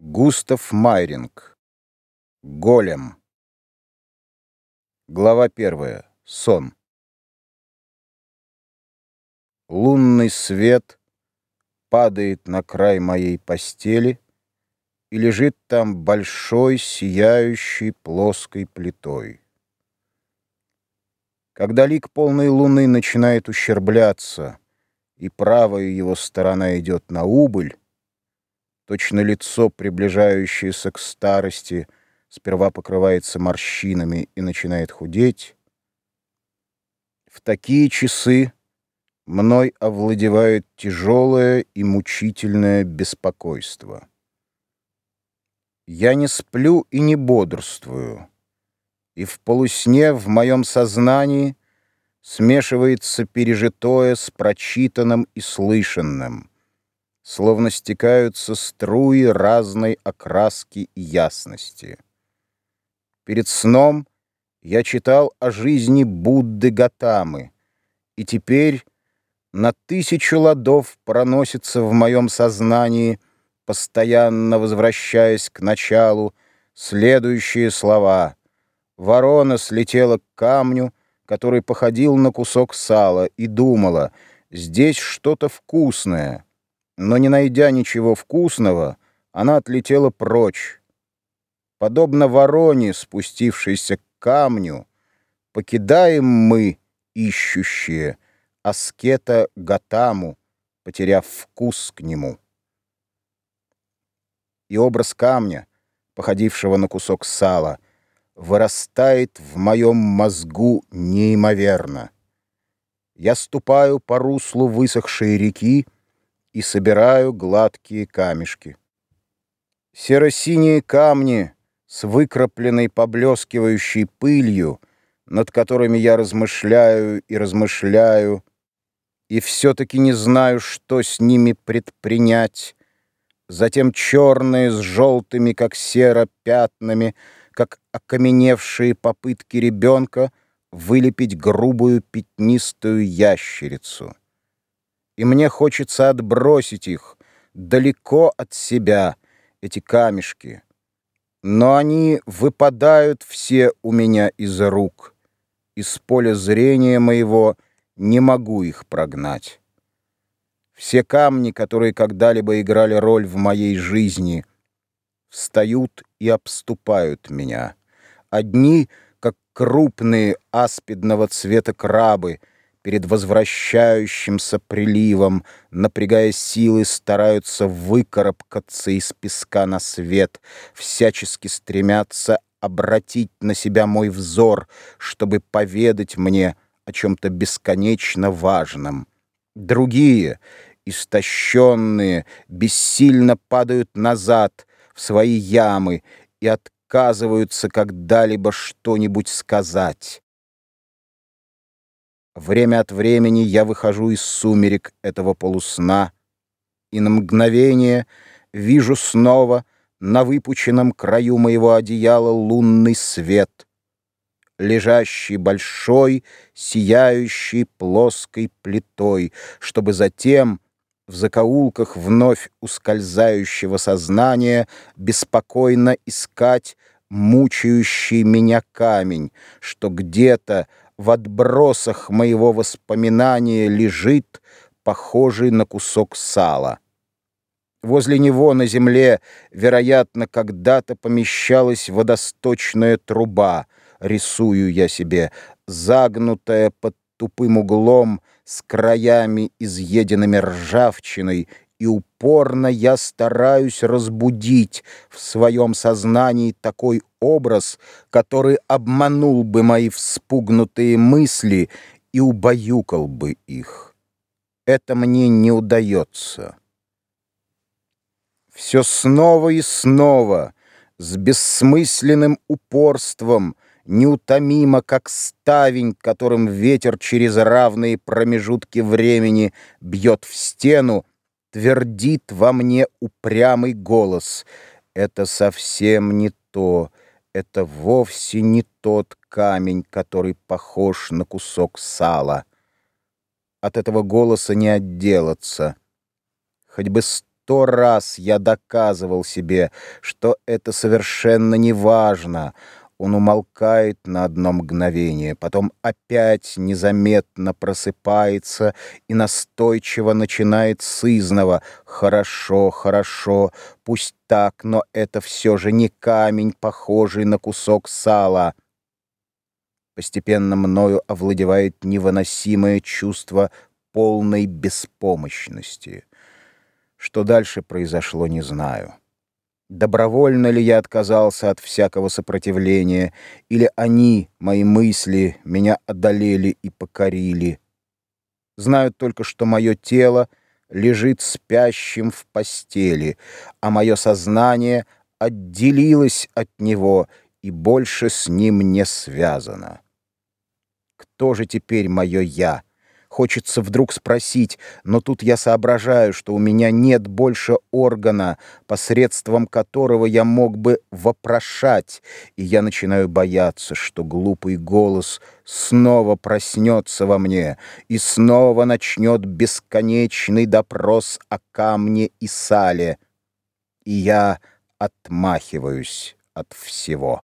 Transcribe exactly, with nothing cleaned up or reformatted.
Густав Майринг. Голем. Глава первая. Сон. Лунный свет падает на край моей постели и лежит там большой, сияющей плоской плитой. Когда лик полной луны начинает ущербляться, и правая его сторона идет на убыль, точно лицо, приближающееся к старости, сперва покрывается морщинами и начинает худеть, в такие часы мной овладевает тяжелое и мучительное беспокойство. Я не сплю и не бодрствую, и в полусне в моем сознании смешивается пережитое с прочитанным и слышанным, словно стекаются струи разной окраски и ясности. Перед сном я читал о жизни Будды Готамы, и теперь на тысячу ладов проносится в моем сознании, постоянно возвращаясь к началу, следующие слова. Ворона слетела к камню, который походил на кусок сала, и думала: здесь что-то вкусное. Но, не найдя ничего вкусного, она отлетела прочь. Подобно вороне, спустившейся к камню, покидаем мы, ищущие, аскета Готаму, потеряв вкус к нему. И образ камня, походившего на кусок сала, вырастает в моем мозгу неимоверно. Я ступаю по руслу высохшей реки и собираю гладкие камешки. Серо-синие камни с выкрапленной поблескивающей пылью, над которыми я размышляю и размышляю, и все-таки не знаю, что с ними предпринять. Затем черные с желтыми, как сера, пятнами, как окаменевшие попытки ребенка вылепить грубую пятнистую ящерицу. И мне хочется отбросить их далеко от себя, эти камешки. Но они выпадают все у меня из рук. Из поля зрения моего не могу их прогнать. Все камни, которые когда-либо играли роль в моей жизни, встают и обступают меня. Одни, как крупные аспидного цвета крабы, перед возвращающимся приливом, напрягая силы, стараются выкарабкаться из песка на свет, всячески стремятся обратить на себя мой взор, чтобы поведать мне о чем-то бесконечно важном. Другие, истощенные, бессильно падают назад в свои ямы и отказываются когда-либо что-нибудь сказать. Время от времени я выхожу из сумерек этого полусна и на мгновение вижу снова на выпученном краю моего одеяла лунный свет, лежащий большой, сияющей плоской плитой, чтобы затем в закоулках вновь ускользающего сознания беспокойно искать мучающий меня камень, что где-то в отбросах моего воспоминания лежит, похожий на кусок сала. Возле него на земле, вероятно, когда-то помещалась водосточная труба, рисую я себе, загнутая под тупым углом, с краями, изъеденными ржавчиной, и упорно я стараюсь разбудить в своем сознании такой образ, который обманул бы мои вспугнутые мысли и убаюкал бы их. Это мне не удается. Все снова и снова, с бессмысленным упорством, неутомимо, как ставень, которым ветер через равные промежутки времени бьет в стену, твердит во мне упрямый голос: это совсем не то, это вовсе не тот камень, который похож на кусок сала. От этого голоса не отделаться. Хоть бы сто раз я доказывал себе, что это совершенно не важно. Он умолкает на одно мгновение, потом опять незаметно просыпается и настойчиво начинает сызнова: «Хорошо, хорошо, пусть так, но это все же не камень, похожий на кусок сала». Постепенно мною овладевает невыносимое чувство полной беспомощности. Что дальше произошло, не знаю. Добровольно ли я отказался от всякого сопротивления, или они, мои мысли, меня одолели и покорили? Знаю только, что мое тело лежит спящим в постели, а мое сознание отделилось от него и больше с ним не связано. Кто же теперь мое «я»? Хочется вдруг спросить, но тут я соображаю, что у меня нет больше органа, посредством которого я мог бы вопрошать, и я начинаю бояться, что глупый голос снова проснется во мне и снова начнет бесконечный допрос о камне и сале, и я отмахиваюсь от всего.